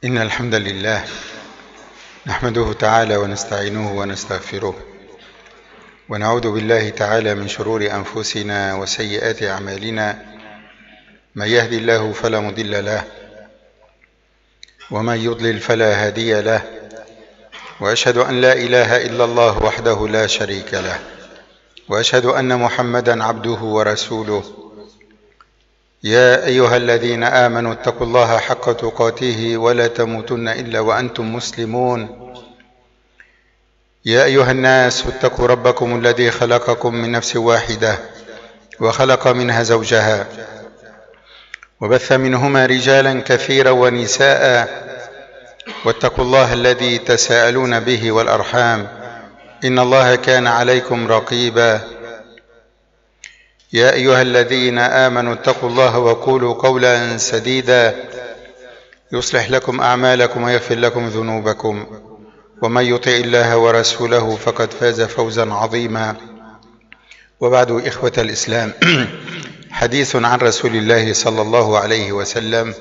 إن الحمد لله نحمده تعالى ونستعينه ونستغفره ونعوذ بالله تعالى من شرور أنفسنا وسيئات أعمالنا. من يهدي الله فلا مضل له ومن يضلل فلا هادي له، وأشهد أن لا إله إلا الله وحده لا شريك له، وأشهد أن محمدا عبده ورسوله. يا أيها الذين آمنوا اتقوا الله حق تقاته ولا تموتن إلا وأنتم مسلمون. يا أيها الناس اتقوا ربكم الذي خلقكم من نفس واحدة وخلق منها زوجها وبث منهما رجالا كثيرا ونساء، واتقوا الله الذي تساءلون به والأرحام إن الله كان عليكم رقيبا. يا أيها الذين آمنوا اتقوا الله وقولوا قولا سديدا يصلح لكم أعمالكم ويغفر لكم ذنوبكم، ومن يطع الله ورسوله فقد فاز فوزا عظيما. وبعد، إخوة الإسلام، حديث عن رسول الله صلى الله عليه وسلم،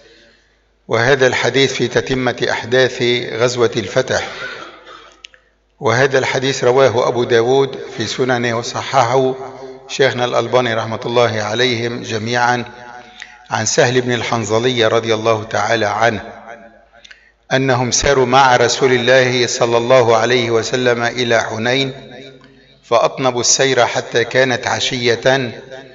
وهذا الحديث في تتمة أحداث غزوة الفتح. وهذا الحديث رواه أبو داود في سننه وصححه شيخنا الألباني رحمة الله عليهم جميعا عن سهل بن الحنظلي رضي الله تعالى عنه أنهم ساروا مع رسول الله صلى الله عليه وسلم إلى حنين، فأطنبوا السير حتى كانت عشية،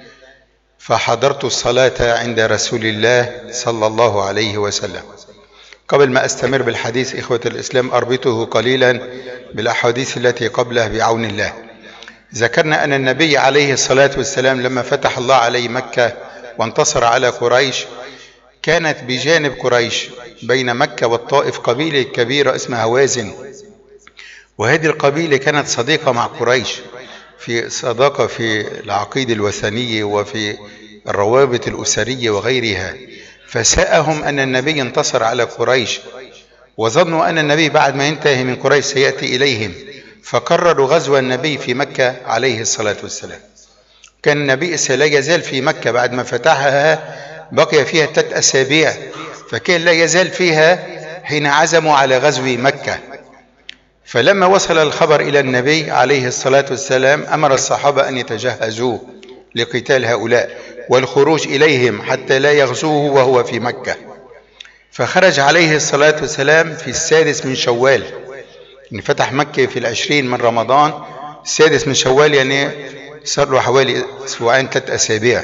فحضرت الصلاة عند رسول الله صلى الله عليه وسلم. قبل ما أستمر بالحديث إخوة الإسلام، أربطه قليلا بالأحاديث التي قبله بعون الله. ذكرنا أن النبي عليه الصلاة والسلام لما فتح الله عليه مكة وانتصر على قريش، كانت بجانب قريش بين مكة والطائف قبيلة كبيرة اسمها هوازن، وهذه القبيلة كانت صديقة مع قريش في صداقة في العقيدة الوثنية وفي الروابط الأسرية وغيرها. فساءهم أن النبي انتصر على قريش، وظنوا أن النبي بعد ما ينتهي من قريش سيأتي إليهم، فقرروا غزو النبي في مكة عليه الصلاة والسلام. كان النبي لا يزال في مكة بعد ما فتحها، بقي فيها 3 أسابيع، فكان لا يزال فيها حين عزموا على غزو مكة. فلما وصل الخبر إلى النبي عليه الصلاة والسلام أمر الصحابة أن يتجهزوا لقتال هؤلاء والخروج إليهم حتى لا يغزوه وهو في مكة. فخرج عليه الصلاة والسلام في 6 من شوال، يعني فتح مكة في 20 من رمضان، 6 من شوال، يعني صار له حوالي 2 3 أسابيع،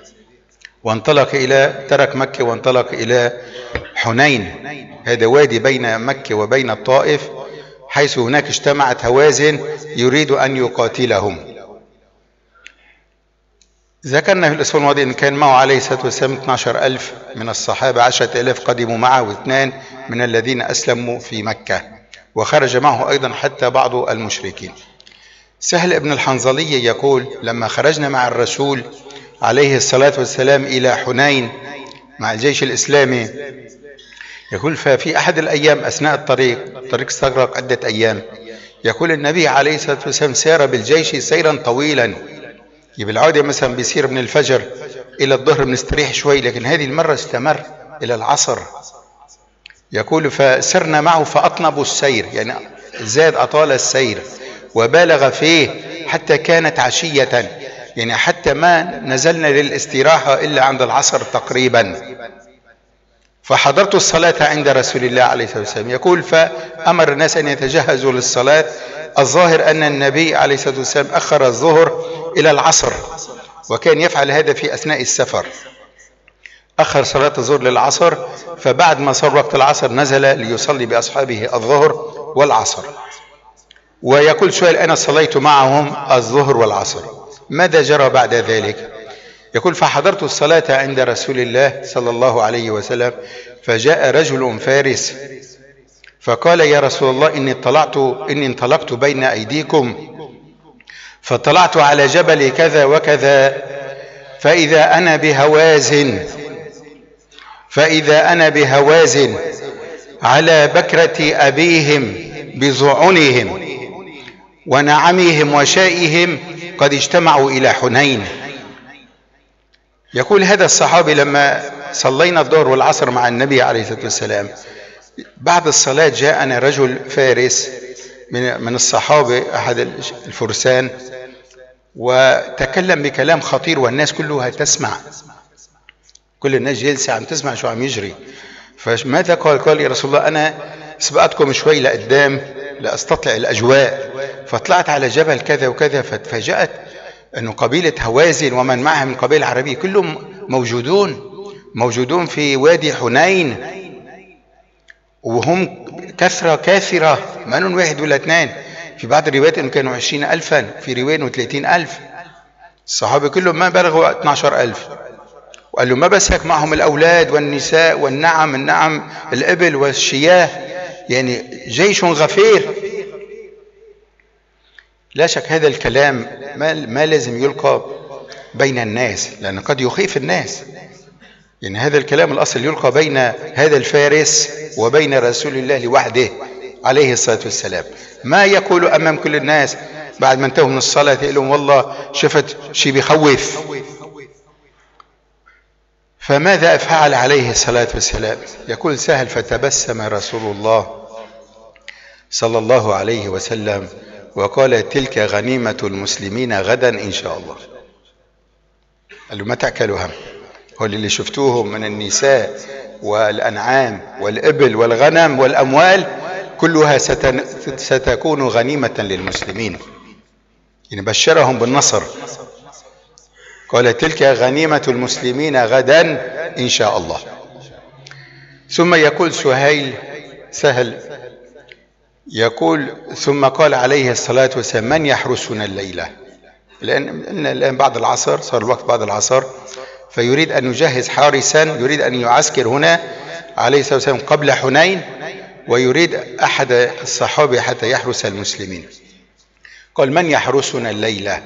ترك مكة وانطلق إلى حنين. هذا وادي بين مكة وبين الطائف، حيث هناك اجتمعت هوازن يريد أن يقاتلهم. ذكرنا في الأسبوع الماضي أن كان معه عليه الصلاة والسلام 12,000 من الصحابة، 10,000 قدموا معه و2 من الذين أسلموا في مكة، وخرج معه أيضا حتى بعض المشركين. سهل بن الحنظلي يقول: لما خرجنا مع الرسول عليه الصلاة والسلام إلى حنين مع الجيش الإسلامي، يقول ففي أحد الأيام أثناء الطريق استغرق عدة أيام، يقول النبي عليه الصلاة والسلام سار بالجيش سيرا طويلا. بالعادة مثلا بيسير من الفجر إلى الظهر بنستريح شوي، لكن هذه المرة استمر إلى العصر. يقول فسرنا معه فأطنبوا السير، يعني زاد أطال السير وبالغ فيه حتى كانت عشية، يعني حتى ما نزلنا للاستراحة إلا عند العصر تقريبا. فحضرت الصلاة عند رسول الله عليه الصلاة والسلام. يقول فأمر الناس أن يتجهزوا للصلاة. الظاهر أن النبي عليه الصلاة والسلام أخر الظهر إلى العصر، وكان يفعل هذا في أثناء السفر، أخر صلاة الظهر للعصر، فبعد ما صار وقت العصر نزل ليصلي بأصحابه الظهر والعصر. ويقول سؤال: أنا صليت معهم الظهر والعصر، ماذا جرى بعد ذلك؟ يقول فحضرت الصلاة عند رسول الله صلى الله عليه وسلم، فجاء رجل فارس فقال: يا رسول الله، إني انطلقت بين أيديكم، فطلعت على جبل كذا وكذا، فإذا أنا بهوازن على بكرة أبيهم بزعنهم ونعمهم وشائهم قد اجتمعوا إلى حنين. يقول هذا الصحابي: لما صلينا الظهر والعصر مع النبي عليه الصلاة والسلام بعد الصلاة جاءنا رجل فارس من الصحابة أحد الفرسان، وتكلم بكلام خطير والناس كلها تسمع، كل الناس جالسة عم تسمع شو عم يجري. فماذا قال؟ قال يا رسول الله أنا سبقتكم شوي لقدام لأستطلع الأجواء، فطلعت على جبل كذا وكذا، فتفاجأت أنه قبيلة هوازن ومن معها من قبائل عربية كلهم موجودون في وادي حنين، وهم كثرة كاثرة، ما نون واحد ولا اثنين، في بعض الروايات انه كانوا 20,000، في رواية 30,000. الصحابة كلهم ما بلغوا 12,000. وقال له ما بس هيك، معهم الأولاد والنساء والنعم، الإبل والشياه، يعني جيش غفير. لا شك هذا الكلام ما لازم يلقى بين الناس، لأنه قد يخيف الناس. يعني هذا الكلام الأصل يلقى بين هذا الفارس وبين رسول الله لوحده عليه الصلاة والسلام. ما يقول أمام كل الناس بعد ما انتهوا من الصلاة يقول لهم والله شفت شيء بيخوف. فماذا فعل عليه الصلاة والسلام؟ يقول سهل فتبسم رسول الله صلى الله عليه وسلم وقال تلك غنيمة المسلمين غدا إن شاء الله. قال له ما تأكلوا هم، هو اللي شفتوهم من النساء والأنعام والإبل والغنم والأموال كلها ستكون غنيمة للمسلمين، يعني بشرهم بالنصر. قال تلك غنيمة المسلمين غدا إن شاء الله. ثم يقول سهل يقول ثم قال عليه الصلاة والسلام من يحرسنا الليلة؟ الآن بعد العصر، صار الوقت بعد العصر، فيريد أن يجهز حارسا، يريد أن يعسكر هنا عليه الصلاة والسلام قبل حنين، ويريد أحد الصحابة حتى يحرس المسلمين. قال من يحرسنا الليلة؟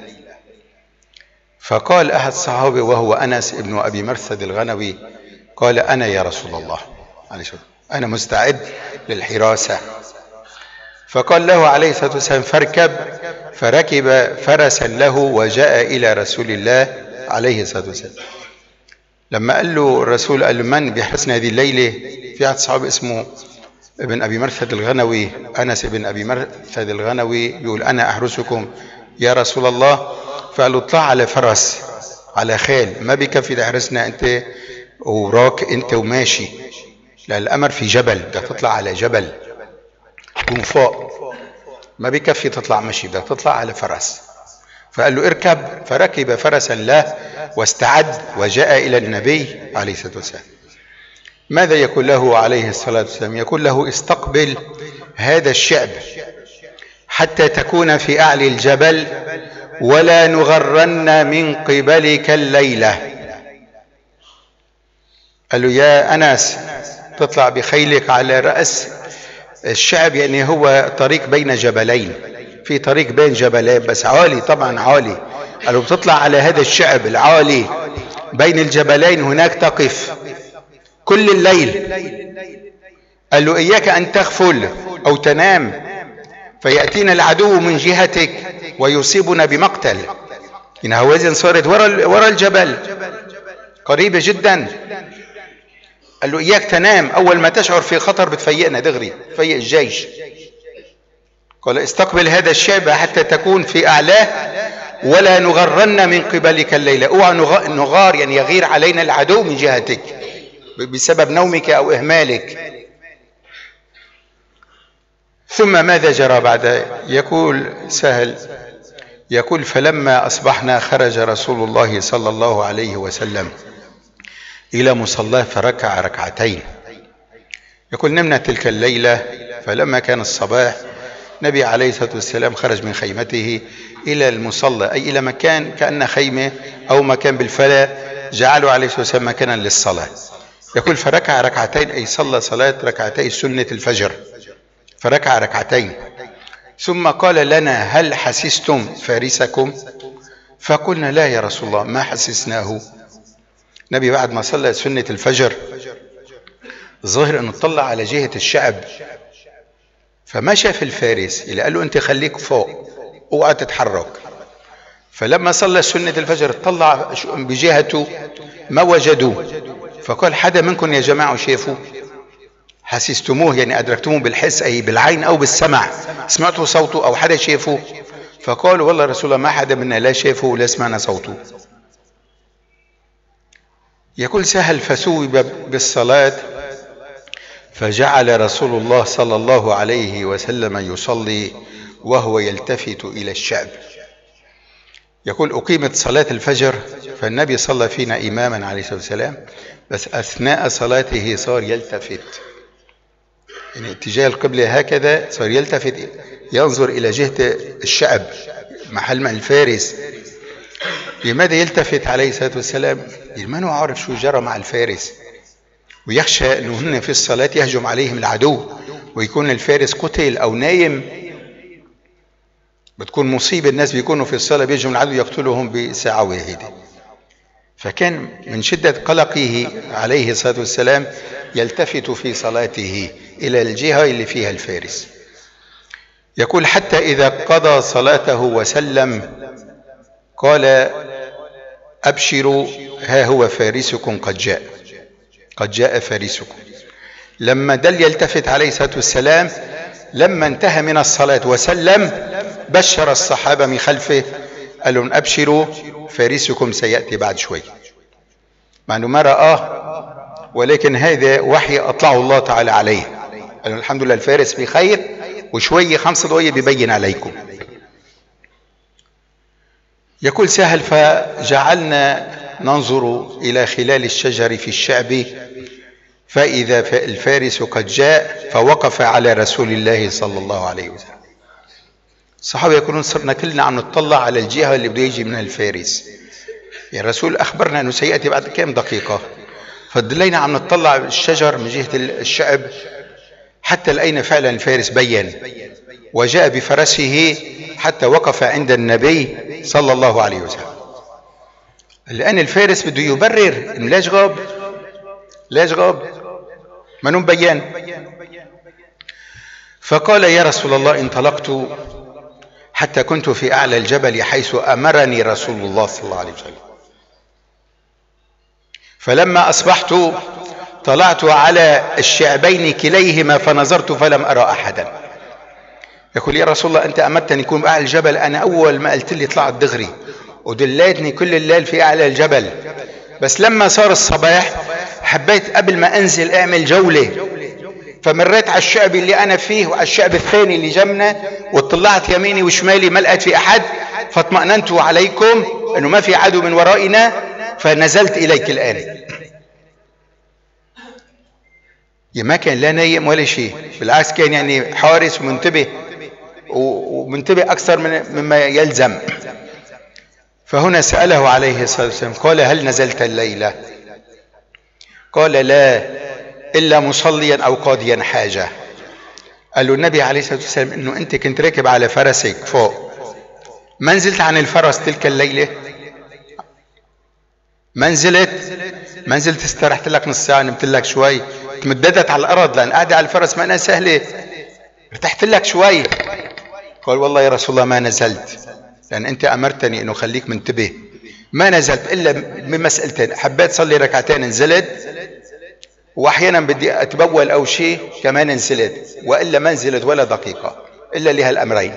فقال أحد الصحابة وهو أنس ابن أبي مرثد الغنوي قال أنا يا رسول الله، أنا مستعد للحراسة. فقال له عليه الصلاة والسلام فاركب، فركب فرسا له وجاء إلى رسول الله عليه الصلاة والسلام. لما قال له الرسول قال له من بيحرسنا هذه الليلة؟ في أحد الصحابة اسمه ابن أبي مرثد الغنوي، أنس ابن أبي مرثد الغنوي، يقول أنا أحرسكم يا رسول الله. فقال له اطلع على فرس على خيل، ما بكفي تحرسنا أنت وراك أنت وماشي، لأن الأمر في جبل، بدك تطلع على جبل تكون فوق، ما بكفي تطلع مشي، بدك تطلع على فرس. فقال له اركب، فركب فرسا له واستعد وجاء إلى النبي عليه الصلاة والسلام. ماذا يقول له عليه الصلاة والسلام؟ يقول له استقبل هذا الشعب حتى تكون في أعلى الجبل ولا نغرن من قبلك الليلة. قال له يا أنس تطلع بخيلك على رأس الشعب، يعني هو طريق بين جبلين، في طريق بين جبلين بس عالي، طبعا عالي. قالوا بتطلع على هذا الشعب العالي بين الجبلين، هناك تقف كل الليل. قال له إياك أن تغفل أو تنام فيأتينا العدو من جهتك ويصيبنا بمقتل. إن هوازن صارت وراء الجبل قريبة جدا. قال له إياك تنام، أول ما تشعر في خطر بتفيقنا دغري، تفيق الجيش. قال استقبل هذا الشعب حتى تكون في أعلاه ولا نغرن من قبلك الليلة، اوعى نغار، يعني يغير علينا العدو من جهتك بسبب نومك أو إهمالك. ثم ماذا جرى بعد؟ يقول سهل يقول فلما أصبحنا خرج رسول الله صلى الله عليه وسلم إلى مصلاه فركع ركعتين. يقول نمنا تلك الليلة، فلما كان الصباح نبي عليه الصلاة والسلام خرج من خيمته إلى المصلى، أي إلى مكان كأن خيمة أو مكان بالفلا جعلوا عليه الصلاة والسلام مكانا للصلاة. يقول فركع ركعتين، أي صلى صلاة ركعتي سنة الفجر، فركع ركعتين. ثم قال لنا هل حسستم فارسكم؟ فقلنا لا يا رسول الله ما حسسناه. نبي بعد ما صلى سنة الفجر ظاهر أنه طلع على جهة الشعب فما شاف الفارس، اللي قال له أنت خليك فوق اوعى تتحرك. فلما صلى سنة الفجر طلع بجهته ما وجدوه، فقال حدا منكم يا جماعة شافوا؟ حسستموه يعني أدركتموه بالحس أي بالعين أو بالسمع، سمعتوا صوته أو حدا شافه؟ فقالوا والله رسول الله ما حدا منا لا شافه ولا سمعنا صوته. يقول سهل فثوب بالصلاة فجعل رسول الله صلى الله عليه وسلم يصلي وهو يلتفت إلى الشعب. يقول أقيمت صلاة الفجر فالنبي صلى فينا إماما عليه الصلاة والسلام، بس أثناء صلاته صار يلتفت، يعني اتجاه القبلة هكذا صار يلتفت ينظر إلى جهة الشعب محل ما الفارس. لماذا يلتفت عليه الصلاة والسلام؟ ما هو عارف شو جرى مع الفارس، ويخشى أنه هن في الصلاة يهجم عليهم العدو ويكون الفارس قتل أو نايم، بتكون مصيبة. الناس بيكونوا في الصلاة بيهجم العدو يقتلهم بساعة واحدة. فكان من شدة قلقه عليه الصلاة والسلام يلتفت في صلاته إلى الجهة اللي فيها الفارس. يقول حتى إذا قضى صلاته وسلم قال أبشروا ها هو فارسكم قد جاء، قد جاء فارسكم. لما دل يلتفت عليه الصلاة والسلام لما انتهى من الصلاة وسلم بشر الصحابة من خلفه قال لهم أبشروا فارسكم سيأتي بعد شوي، مع أنه ما رآه ولكن هذا وحي أطلعه الله تعالى عليه. قال لهم الحمد لله الفارس بخير وشوية 5 دقايق بيبين عليكم. يقول سهل فجعلنا ننظر إلى خلال الشجر في الشعب فإذا الفارس قد جاء فوقف على رسول الله صلى الله عليه وسلم. الصحابة يقولون صرنا كلنا عم نطلع على الجهة اللي بده يجي منها الفارس، يعني الرسول أخبرنا أنه سيأتي بعد كم دقيقة، فضلينا عم نطلع الشجر من جهة الشعب حتى لقينا فعلا الفارس بين وجاء بفرسه حتى وقف عند النبي صلى الله عليه وسلم. الآن الفارس بده يبرر إنه ليش غاب، ليش غاب، ما مبين. فقال يا رسول الله انطلقت حتى كنت في أعلى الجبل حيث أمرني رسول الله صلى الله عليه وسلم، فلما أصبحت طلعت على الشعبين كليهما فنظرت فلم أرى أحدا. يقول يا رسول الله أنت أمرتني أكون بأعلى الجبل، أنا أول ما قلت لي طلعت دغري ودليتني كل الليل في أعلى الجبل، بس لما صار الصباح حبيت قبل ما أنزل أعمل جولة، فمريت على الشعب اللي أنا فيه وعلى الشعب الثاني اللي جنبنا وطلعت يميني وشمالي ما لقيت في أحد، فاطمأننت عليكم أنه ما في عدو من ورائنا فنزلت إليك الآن. ما كان لا نايم ولا شيء، بالعكس كان يعني حارس ومنتبه ومنتبه أكثر مما يلزم. فهنا سأله عليه الصلاة والسلام قال هل نزلت الليلة؟ قال لا إلا مصليا أو قاضيا حاجة. قال له النبي عليه الصلاة والسلام إنه أنت كنت راكب على فرسك فوق، ما نزلت عن الفرس تلك الليلة؟ ما نزلت استرحت لك نص ساعة، نمت لك شوي، تمددت على الأرض لأن قاعدة على الفرس ما أنا سهلة، ارتحت لك شوي. قال والله يا رسول الله ما نزلت لأن أنت أمرتني إنه خليك منتبه، ما نزلت إلا بمسألتين، حبيت صلي ركعتين نزلت، وأحيانا بدي أتبول أو شيء كمان نزلت، وإلا ما نزلت ولا دقيقة إلا لهالأمرين.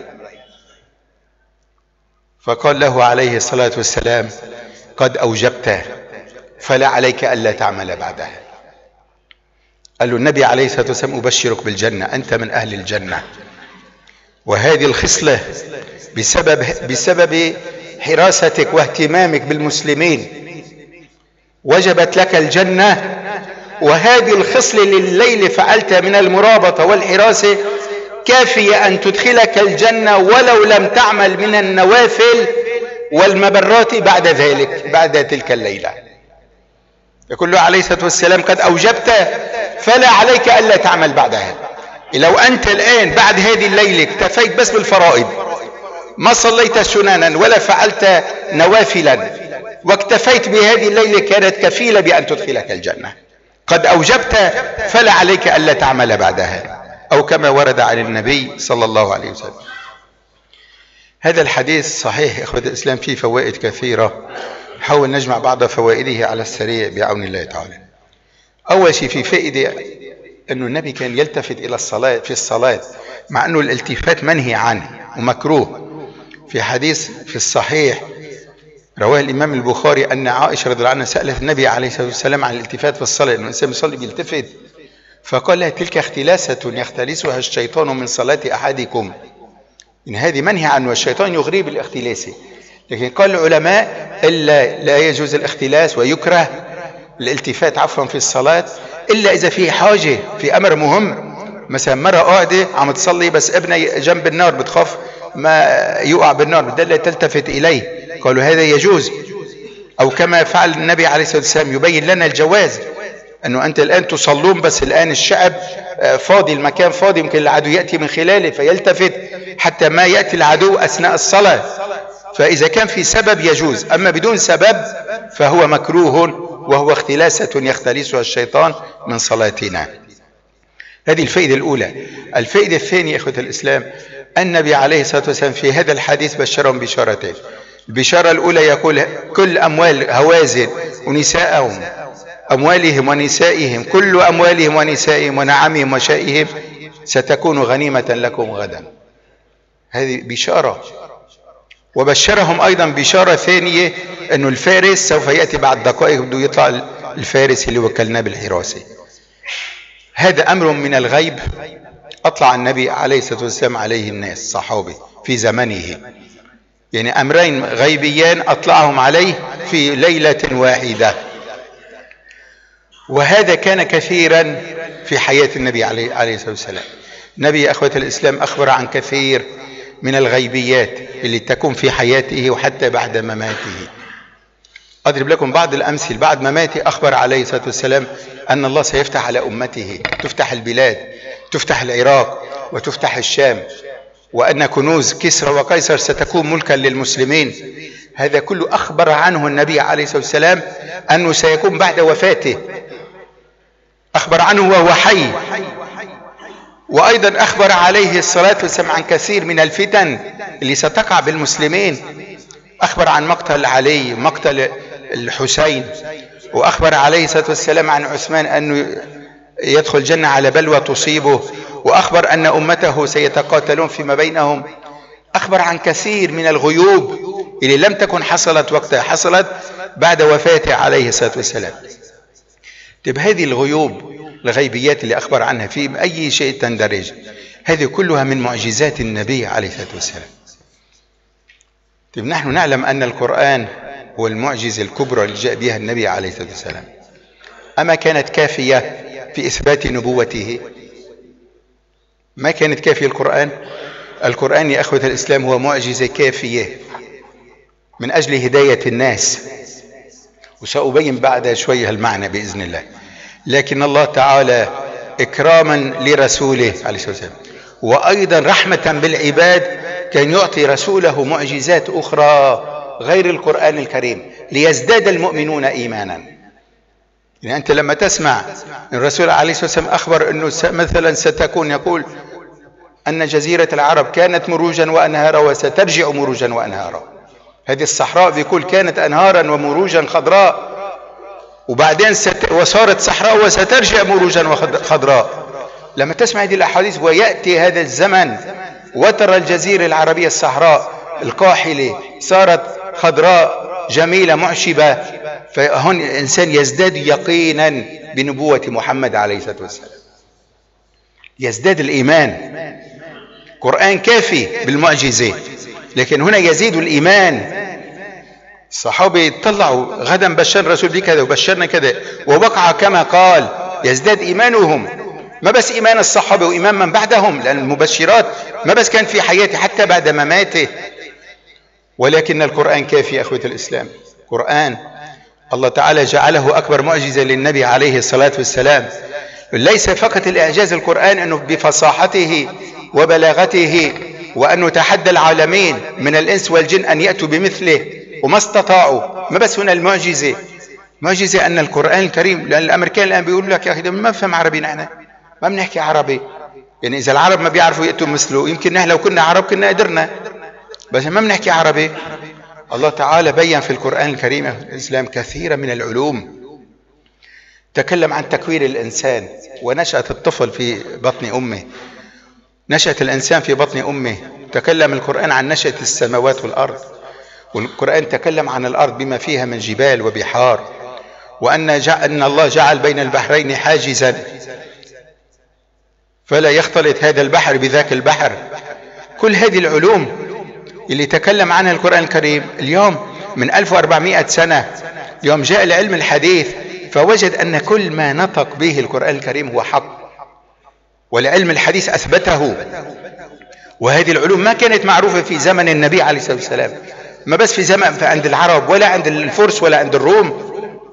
فقال له عليه الصلاة والسلام قد أوجبته فلا عليك ألا تعمل بعدها. قال له النبي عليه الصلاة والسلام أبشرك بالجنة، أنت من أهل الجنة، وهذه الخصلة بسبب حراستك واهتمامك بالمسلمين وجبت لك الجنة، وهذه الخصلة لليل فعلتها من المرابطة والحراسة كافية أن تدخلك الجنة ولو لم تعمل من النوافل والمبرات بعد ذلك، بعد تلك الليلة. يقول له عليه الصلاة والسلام قد أوجبت فلا عليك ألا تعمل بعدها. لو أنت الآن بعد هذه الليلة اكتفيت بس بالفرائض، ما صليت سننا ولا فعلت نوافلا، واكتفيت بهذه الليلة كانت كفيلة بأن تدخلك الجنة. قد أوجبت فلا عليك ألا تعمل بعدها، أو كما ورد عن النبي صلى الله عليه وسلم. هذا الحديث صحيح إخوة الإسلام فيه فوائد كثيرة، نحاول نجمع بعض فوائده على السريع بعون الله تعالى. أول شيء في فائدة أنه النبي كان يلتفت إلى الصلاة في الصلاة، مع أنه الالتفات منهي عنه ومكروه. في حديث في الصحيح رواه الإمام البخاري أن عائشة رضي الله عنها سألت النبي عليه الصلاة والسلام عن الالتفات في الصلاة، أنه الإنسان يصلي بيلتفت، فقال لها تلك اختلاسة يختلسها الشيطان من صلاة أحدكم، إن هذه منهي عنه، والشيطان يغري بالاختلاس. لكن قال العلماء إلا لا يجوز الاختلاس ويكره الالتفات في الصلاة إلا إذا فيه حاجة في أمر مهم، مثلا مرة قاعدة عم تصلي بس ابنها جنب النار بتخاف ما يقع بالنار بدل تلتفت إليه، قالوا هذا يجوز. أو كما فعل النبي عليه الصلاة والسلام يبين لنا الجواز، أنه أنت الآن تصلون بس الآن الشعب فاضي، المكان فاضي، يمكن العدو يأتي من خلاله فيلتفت حتى ما يأتي العدو أثناء الصلاة، فإذا كان في سبب يجوز، أما بدون سبب فهو مكروه وهو اختلاسة يختلسها الشيطان من صلاتنا. هذه الفائدة الأولى. الفائدة الثانية إخوة الإسلام، النبي عليه الصلاة والسلام في هذا الحديث بشرهم بشارتين. البشارة الأولى يقول كل أموال هوازن ونساءهم، أموالهم ونسائهم، كل أموالهم ونسائهم ونعمهم وشائهم ستكون غنيمة لكم غدا. هذه بشارة. وبشرهم أيضا بشارة ثانية أنه الفارس سوف يأتي بعد دقائق، بده يطلع الفارس اللي وكلناه بالحراسة. هذا أمر من الغيب أطلع النبي عليه الصلاة والسلام عليه الناس صحابه في زمنه، يعني أمرين غيبيان أطلعهم عليه في ليلة واحدة، وهذا كان كثيرا في حياة النبي عليه الصلاة والسلام. النبي أخوة الإسلام أخبر عن كثير من الغيبيات اللي تكون في حياته وحتى بعد مماته. أضرب لكم بعض الأمثل. بعد مماته أخبر عليه الصلاة والسلام أن الله سيفتح على أمته، تفتح البلاد، تفتح العراق وتفتح الشام، وأن كنوز كسرى وقيصر ستكون ملكا للمسلمين. هذا كله أخبر عنه النبي عليه الصلاة والسلام أنه سيكون بعد وفاته، أخبر عنه وهو حي. وأيضا أخبر عليه الصلاة والسلام عن كثير من الفتن اللي ستقع بالمسلمين، أخبر عن مقتل علي، مقتل الحسين، وأخبر عليه الصلاة والسلام عن عثمان أنه يدخل الجنة على بلوى تصيبه، وأخبر أن أمته سيتقاتلون فيما بينهم. أخبر عن كثير من الغيوب اللي لم تكن حصلت وقتها، حصلت بعد وفاته عليه الصلاة والسلام. طيب هذه الغيوب الغيبيات اللي أخبر عنها في أي شيء تندرج، هذه كلها من معجزات النبي عليه الصلاة والسلام. طيب نحن نعلم أن القرآن هو المعجزة الكبرى اللي جاء بها النبي عليه الصلاة والسلام، أما كانت كافية في إثبات نبوته؟ ما كانت كافية. القرآن يا أخوة الإسلام هو معجزة كافية من أجل هداية الناس، وسأبين بعد شوية المعنى بإذن الله. لكن الله تعالى إكراما لرسوله عليه الصلاة والسلام وأيضا رحمة بالعباد كان يعطي رسوله معجزات أخرى غير القرآن الكريم ليزداد المؤمنون إيمانا. يعني أنت لما تسمع الرسول عليه الصلاة والسلام أخبر أنه مثلا ستكون، يقول أن جزيرة العرب كانت مروجا وأنهارا وسترجع مروجا وأنهارا. هذه الصحراء بيقول كانت أنهارا ومروجا خضراء، وبعدين وصارت صحراء وسترجع مروجا خضراء. لما تسمع هذه الأحاديث ويأتي هذا الزمن وترى الجزيرة العربية الصحراء القاحلة صارت خضراء جميلة معشبة، فهون الإنسان يزداد يقينا بنبوة محمد عليه الصلاة والسلام، يزداد الإيمان. قرآن كافي بالمعجزة، لكن هنا يزيد الإيمان. الصحابة يطلعوا غدا بشر الرسول بكذا وبشرنا كذا ووقع كما قال، يزداد إيمانهم. ما بس إيمان الصحابة وإيمان من بعدهم، لأن المبشرات ما بس كان في حياته حتى بعد مماته، ولكن القرآن كافي يا أخوة الإسلام. قرآن الله تعالى جعله أكبر معجزة للنبي عليه الصلاة والسلام. ليس فقط الإعجاز القرآن أنه بفصاحته وبلاغته، وأنه تحدى العالمين من الإنس والجن أن يأتوا بمثله وما استطاعوا. ما بس هنا المعجزة، معجزة أن القرآن الكريم، لأن الأمريكان الآن بيقولوا لك يا أخي ما بفهم عربي، نحن ما بنحكي عربي. يعني إذا العرب ما بيعرفوا يأتوا مثله، يمكن نحن لو كنا عرب كنا قدرنا، بس ما بنحكي عربي. الله تعالى بيّن في القرآن الكريم الإسلام كثيرا من العلوم تكلم عن تكوين الإنسان ونشأة الطفل في بطن أمه، نشأة الإنسان في بطن أمه. تكلم القرآن عن نشأة السماوات والأرض، والقرآن تكلم عن الأرض بما فيها من جبال وبحار، وأن الله جعل بين البحرين حاجزا فلا يختلط هذا البحر بذاك البحر. كل هذه العلوم اللي تكلم عنها القرآن الكريم اليوم من 1400 سنة، اليوم جاء العلم الحديث فوجد أن كل ما نطق به القرآن الكريم هو حق، والعلم الحديث أثبته. وهذه العلوم ما كانت معروفة في زمن النبي عليه الصلاة والسلام، ما بس في زمن عند العرب ولا عند الفرس ولا عند الروم.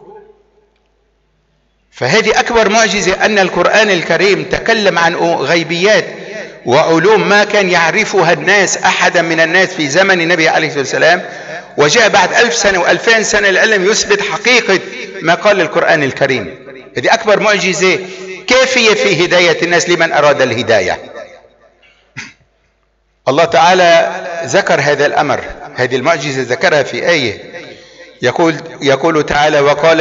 فهذه أكبر معجزة أن القرآن الكريم تكلم عن غيبيات وعلوم ما كان يعرفها الناس، أحدا من الناس في زمن النبي عليه الصلاة والسلام، وجاء بعد 1000 سنة و2000 سنة العلم يثبت حقيقة ما قال القرآن الكريم. هذه أكبر معجزة كافية في هداية الناس لمن أراد الهداية. الله تعالى ذكر هذا الأمر، هذه المعجزة ذكرها في آية، يقول تعالى: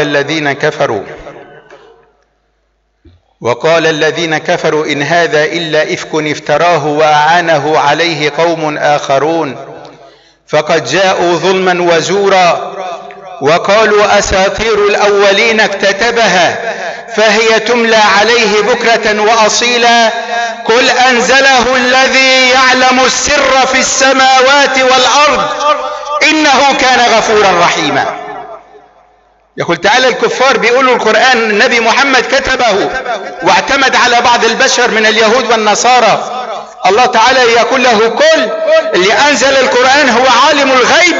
وقال الذين كفروا إن هذا إلا إفك افتراه وأعانه عليه قوم آخرون فقد جاءوا ظلما وزورا وقالوا أساطير الأولين اكتتبها فهي تملى عليه بكرة وأصيلا قل أنزله الذي يعلم السر في السماوات والأرض إنه كان غفورا رحيما. يقول تعالى الكفار بيقولوا القرآن النبي محمد كتبه واعتمد على بعض البشر من اليهود والنصارى. الله تعالى يقول له: قل اللي أنزل القرآن هو عالم الغيب،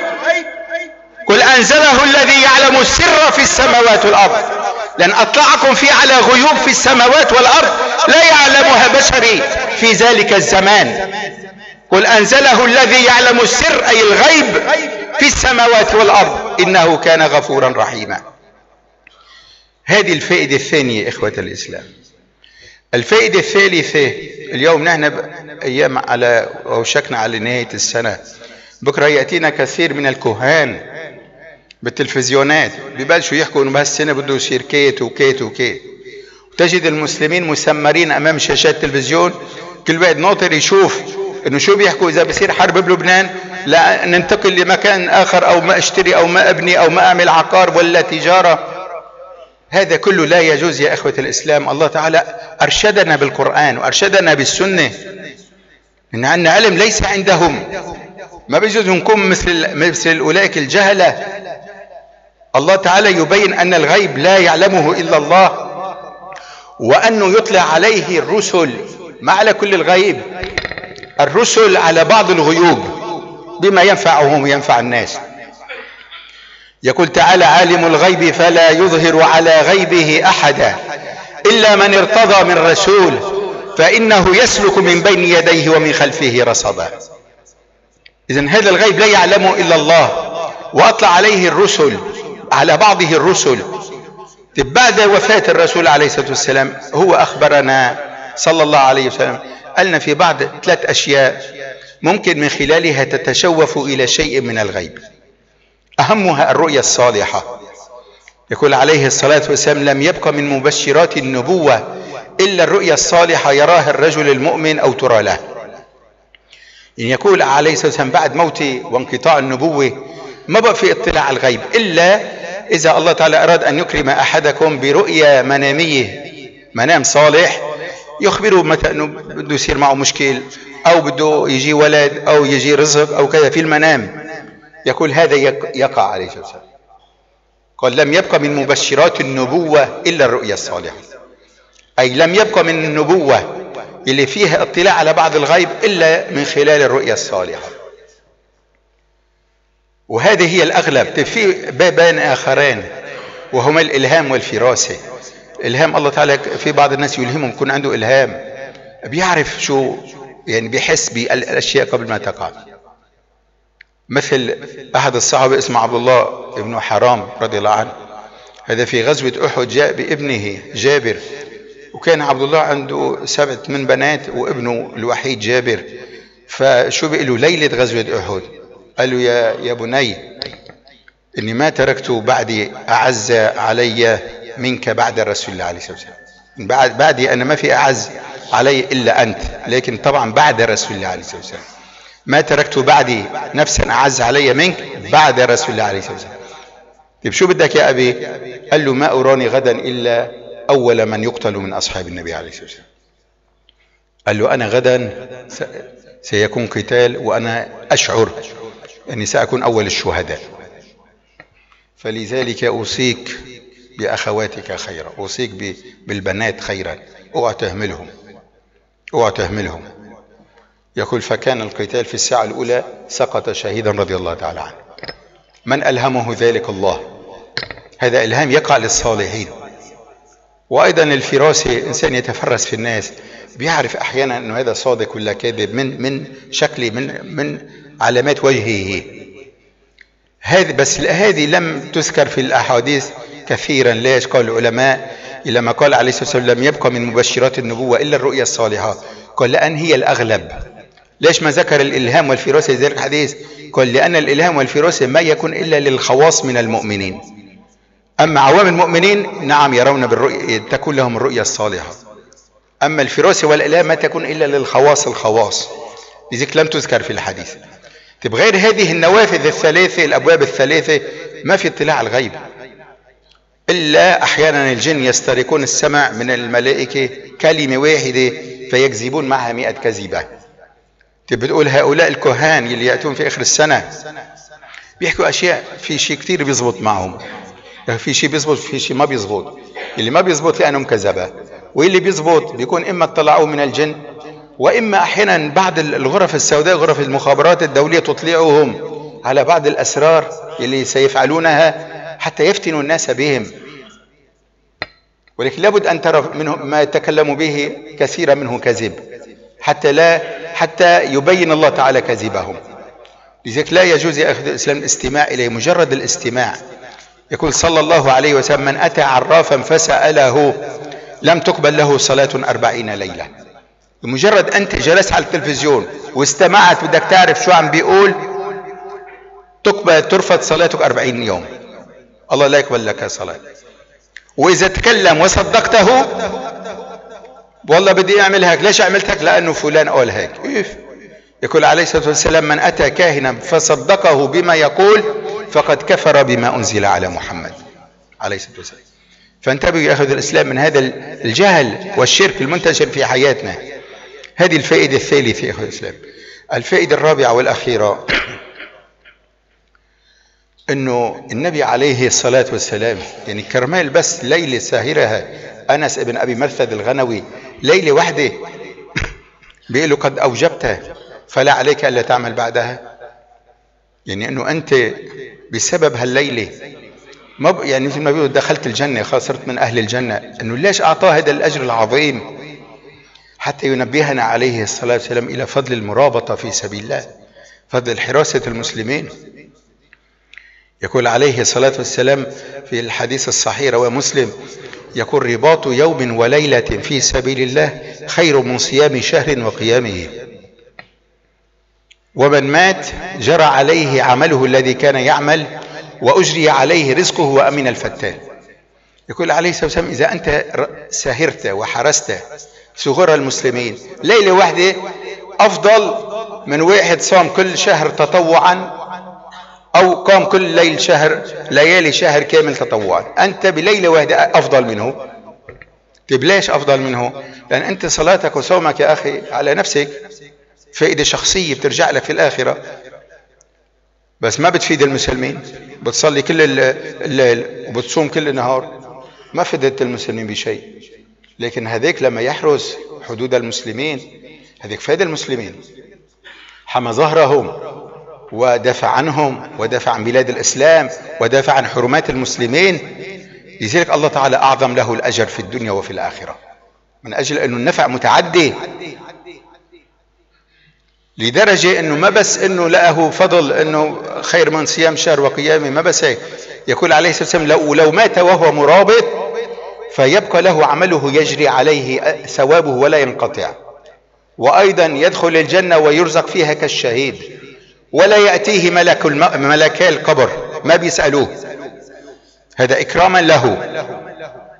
قل أنزله الذي يعلم السر في السماوات والأرض، لأن أطلعكم فيه على غيوب في السماوات والأرض لا يعلمها بشري في ذلك الزمان. قل أنزله الذي يعلم السر أي الغيب في السماوات والأرض إنه كان غفورا رحيما. هذه الفائدة الثانية إخوة الإسلام. الفائدة الثالثة، اليوم نحن أيام على وشكنا على نهاية السنة، بكرة يأتينا كثير من الكهان بالتلفزيونات ببلشوا يحكوا إنه بهالسنة بده يصير كيت وكيت وكيت، وتجد المسلمين مسمرين أمام شاشات التلفزيون كل واحد ناطر يشوف إنه شو بيحكوا إذا بصير حرب بلبنان لا ننتقل لمكان آخر، أو ما أشتري أو ما أبني أو ما أعمل عقار ولا تجارة. هذا كله لا يجوز يا إخوة الإسلام. الله تعالى أرشدنا بالقرآن وأرشدنا بالسنة إن عندنا علم ليس عندهم، ما بيجوز نكون مثل أولئك الجهلة. الله تعالى يبين أن الغيب لا يعلمه إلا الله، وأنه يطلع عليه الرسل، ما على كل الغيب، الرسل على بعض الغيوب بما ينفعهم وينفع الناس. يقول تعالى: عالم الغيب فلا يظهر على غيبه أحدا إلا من ارتضى من رسول فإنه يسلك من بين يديه ومن خلفه رصدا. إذن هذا الغيب لا يعلمه إلا الله، وأطلع عليه الرسل على بعضه الرسل. بعد وفاة الرسول عليه الصلاة والسلام هو أخبرنا صلى الله عليه وسلم قالنا في بعض 3 أشياء ممكن من خلالها تتشوف إلى شيء من الغيب، أهمها الرؤيا الصالحة. يقول عليه الصلاة والسلام: لم يبق من مبشرات النبوة إلا الرؤيا الصالحة يراها الرجل المؤمن أو ترى له. يعني يقول عليه الصلاة والسلام بعد موته وانقطاع النبوة ما بقى في اطلاع على الغيب إلا إذا الله تعالى أراد أن يكرم أحدكم برؤيا منامية، منام صالح يخبره متى أنه بده يصير معه مشكل أو بده يجي ولد أو يجي رزق أو كذا في المنام. يقول هذا يقع عليه الصلاة والسلام. قال: لم يبقى من مبشرات النبوة إلا الرؤيا الصالحة، أي لم يبقى من النبوة اللي فيها اطلاع على بعض الغيب إلا من خلال الرؤيا الصالحة. وهذه هي الأغلب. في بابان آخرين وهما الإلهام والفراسة. إلهام الله تعالى في بعض الناس يلهمهم، يكون عنده إلهام بيعرف شو يعني بيحس بالأشياء قبل ما تقع. مثل أحد الصحابة اسمه عبد الله بن حرام رضي الله عنه، هذا في غزوة أحد جاء بابنه جابر، وكان عبد الله عنده 7 بنات وابنه الوحيد جابر. فشو بيقول له ليلة غزوة أحد؟ قال له: يا بني إني ما تركت بعدي أعز علي منك بعد رسول الله عليه الصلاة والسلام. بعدي أنا ما في أعز علي إلا أنت، لكن طبعا بعد رسول الله عليه الصلاة والسلام. ما تركت بعدي نفسا أعز علي منك بعد رسول الله عليه الصلاة والسلام. طيب شو بدك يا أبي؟ قال له ما أراني غدا إلا أول من يقتل من أصحاب النبي عليه الصلاة والسلام. قال له أنا غدا سيكون قتال وأنا أشعر أني سأكون أول الشهداء، فلذلك أوصيك بأخواتك خيرا، أوصيك بالبنات خيرا، اوعى تهملهم، اوعى تهملهم. يقول فكان القتال في الساعة الأولى سقط شهيدا رضي الله تعالى عنه. من ألهمه ذلك؟ الله. هذا إلهام يقع للصالحين. وأيضا الفراسة، إنسان يتفرس في الناس بيعرف أحيانا أنه هذا صادق ولا كاذب من شكله، من علامات وجهه. بس هذه لم تذكر في الأحاديث كثيرا. ليش؟ قال العلماء لما قال عليه الصلاة والسلام لم يبقى من مبشرات النبوة إلا الرؤيا الصالحة، قال لأن هي الأغلب. ليش ما ذكر الإلهام والفراسة في ذلك الحديث؟ قال لأن الإلهام والفراسة ما يكون إلا للخواص من المؤمنين، أما عوام المؤمنين نعم يرون بالرؤيا، تكون لهم الرؤيا الصالحة. أما الفراسة والإلهام ما تكون إلا للخواص، لذلك لم تذكر في الحديث. طيب غير هذه النوافذ الثلاثة، الأبواب الثلاثة، ما في اطلاع على الغيب، إلا أحيانا الجن يسترقون السمع من الملائكة كلمة واحدة فيكذبون معها 100 كذبة. بتقول هؤلاء الكهان اللي يأتون في آخر السنة بيحكوا أشياء، في شيء كتير بيزبط معهم، في شيء بيزبط في شيء ما بيزبط. اللي ما بيزبط لأنهم كذبة، واللي بيزبط بيكون إما اطلعوا من الجن، وإما أحيانا بعض الغرف السوداء، غرف المخابرات الدولية، تطلعهم على بعض الأسرار اللي سيفعلونها حتى يفتنوا الناس بهم. ولكن لابد أن ترى منهم ما يتكلموا به كثيرا منه كذب، حتى يبين الله تعالى كذبهم. لذلك لا يجوز يا أخي الإسلام الاستماع إليه، مجرد الاستماع. يقول صلى الله عليه وسلم من أتى عرافا فسأله لم تقبل له صلاة 40 ليلة. بمجرد أنت جلست على التلفزيون واستمعت بدك تعرف شو عم بيقول، ترفض صلاتك 40 يوم، الله لا يقبل لك صلاة. وإذا تكلم وصدقته والله بدي أعمل هيك، ليش عملت هيك؟ لأنه فلان قال هيك. يقول عليه الصلاة والسلام من أتى كاهنا فصدقه بما يقول فقد كفر بما أنزل على محمد عليه الصلاة والسلام. فانتبهوا يا أخوة الإسلام من هذا الجهل والشرك المنتشر في حياتنا. هذه الفائدة الثالثة يا أخوة الإسلام. الفائدة الرابعة والأخيرة أنه النبي عليه الصلاة والسلام يعني كرمال بس ليلة ساهرها أنس ابن أبي مرثد الغنوي، ليلة واحدة بيقول له قد أوجبتها فلا عليك ألا تعمل بعدها. يعني أنه أنت بسبب هالليلة يعني مثل ما بيقولوا دخلت الجنة، خلاص صرت من أهل الجنة. أنه ليش أعطاه هذا الأجر العظيم؟ حتى ينبهنا عليه الصلاة والسلام إلى فضل المرابطة في سبيل الله، فضل حراسة المسلمين. يقول عليه الصلاة والسلام في الحديث الصحيح رواه مسلم، يقول رباط يوم وليلة في سبيل الله خير من صيام شهر وقيامه، ومن مات جرى عليه عمله الذي كان يعمل وأجري عليه رزقه وأمن الفتان. يقول عليه الصلاة والسلام إذا أنت سهرت وحرست صغار المسلمين ليلة واحدة أفضل من واحد صام كل شهر تطوعا أو قام كل ليالي شهر كامل تطوعا. أنت بليلة واحدة أفضل منه. طيب ليش أفضل منه؟ لأن أنت صلاتك وصومك يا أخي على نفسك فائدة شخصية بترجع لك في الآخرة، بس ما بتفيد المسلمين. بتصلي كل الليل وبتصوم كل النهار، ما فدت المسلمين بشيء. لكن هذيك لما يحرس حدود المسلمين هذيك فاد المسلمين، حمى ظهرهم ودافع عنهم ودافع عن بلاد الإسلام ودافع عن حرمات المسلمين. لذلك الله تعالى أعظم له الأجر في الدنيا وفي الآخرة، من أجل أنه النفع متعدي، لدرجة أنه ما بس أنه له فضل أنه خير من صيام شهر وقيامه، ما بس هيك. يقول عليه الصلاة والسلام لو مات وهو مرابط فيبقى له عمله يجري عليه ثوابه ولا ينقطع، وأيضا يدخل الجنة ويرزق فيها كالشهيد، ولا يأتيه ملكا القبر ما بيسألوه، هذا إكراما له.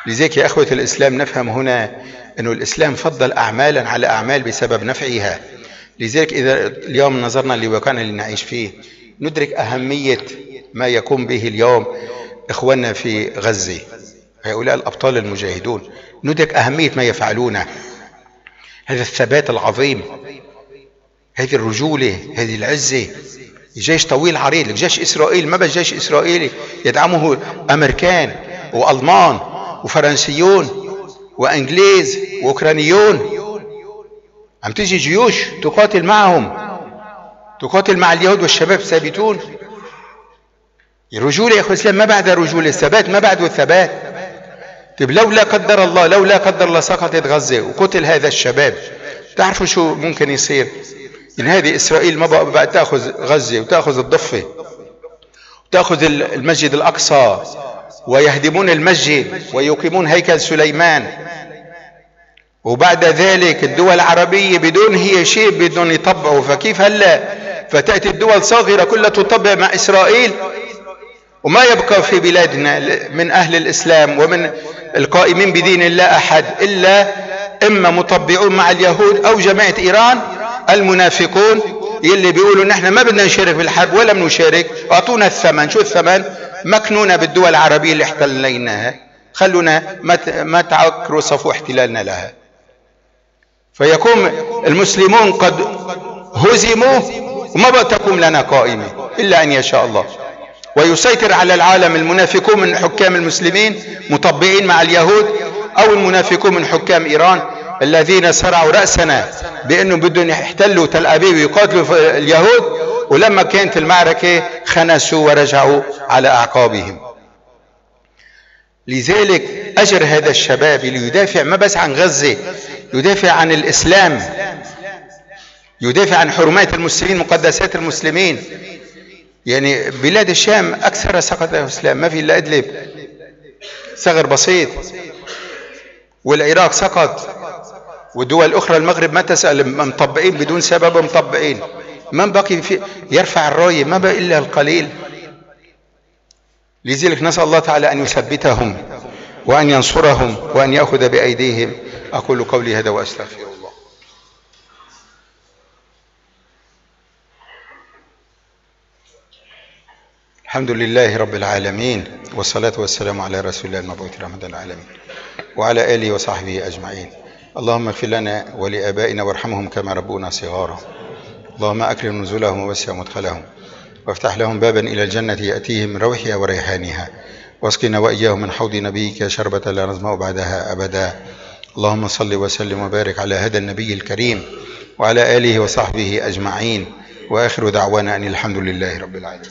لذلك يا أخوة الإسلام نفهم هنا أن الإسلام فضل أعمالا على أعمال بسبب نفعها. لذلك إذا اليوم نظرنا لواقعنا اللي نعيش فيه ندرك أهمية ما يقوم به اليوم إخواننا في غزة، هؤلاء الأبطال المجاهدون، ندرك أهمية ما يفعلونه، هذا الثبات العظيم، هذه الرجولة، هذه العزة. جيش طويل عريض، جيش إسرائيل ما بس جيش إسرائيلي، يدعمه أمريكان وألمان وفرنسيون وإنجليز وأوكرانيون. عم تيجي جيوش تقاتل معهم، تقاتل مع اليهود والشباب ثابتون. الرجولة يا أخوة الإسلام ما بعد رجولة، الثبات ما بعده الثبات. طيب لو لا قدر الله سقطت غزة وقتل هذا الشباب، تعرفوا شو ممكن يصير؟ إن هذه إسرائيل ما بقى تأخذ غزة وتأخذ الضفة وتأخذ المسجد الأقصى ويهدمون المسجد ويقيمون هيكل سليمان، وبعد ذلك الدول العربية بدون هي شيء بدون يطبعوا. فكيف هلا فتأتي الدول صغيرة كلها تطبع مع إسرائيل، وما يبقى في بلادنا من أهل الإسلام ومن القائمين بدين الله أحد إلا إما مطبعون مع اليهود أو جماعة إيران المنافقون يلي بيقولوا نحن ما بدنا نشارك بالحرب ولا بنشارك، أعطونا الثمن. شو الثمن؟ مكنونا بالدول العربية اللي احتليناها، خلونا ما تعكروا صفو احتلالنا لها. فيكون المسلمون قد هزموا وما بقى تقوم لنا قائمة إلا أن يشاء الله، ويسيطر على العالم المنافقون من حكام المسلمين مطبعين مع اليهود، أو المنافقون من حكام إيران الذين صرعوا رأسنا بأنهم بدهم يحتلوا تل أبيب ويقاتلوا اليهود، ولما كانت المعركة خنسوا ورجعوا على أعقابهم. لذلك أجر هذا الشباب اللي يدافع ما بس عن غزة، يدافع عن الإسلام، يدافع عن حرمات المسلمين، مقدسات المسلمين. يعني بلاد الشام أكثر سقط الإسلام، ما في إلا إدلب ثغر بسيط، والعراق سقط، والدول الأخرى المغرب ما تسأل، مطبعين بدون سبب، مطبعين، ما بقي في يرفع الراية، ما بقي إلا القليل. لذلك نسأل الله تعالى أن يثبتهم وأن ينصرهم وأن يأخذ بأيديهم. أقول قولي هذا وأستغفر الله. الحمد لله رب العالمين، والصلاة والسلام على رسول الله المبعوث رحمة للعالمين وعلى آله وصحبه أجمعين. اللهم اغفر لنا ولآبائنا وارحمهم كما ربونا صغارا. اللهم أكرم نزلهم ووسع مدخلهم وافتح لهم بابا إلى الجنة يأتيهم من روحها وريحانها، واسقنا وإياهم من حوض نبيك شربة لا نظمأ بعدها أبدا. اللهم صل وسلم وبارك على هذا النبي الكريم وعلى آله وصحبه أجمعين، وآخر دعوانا أن الحمد لله رب العالمين.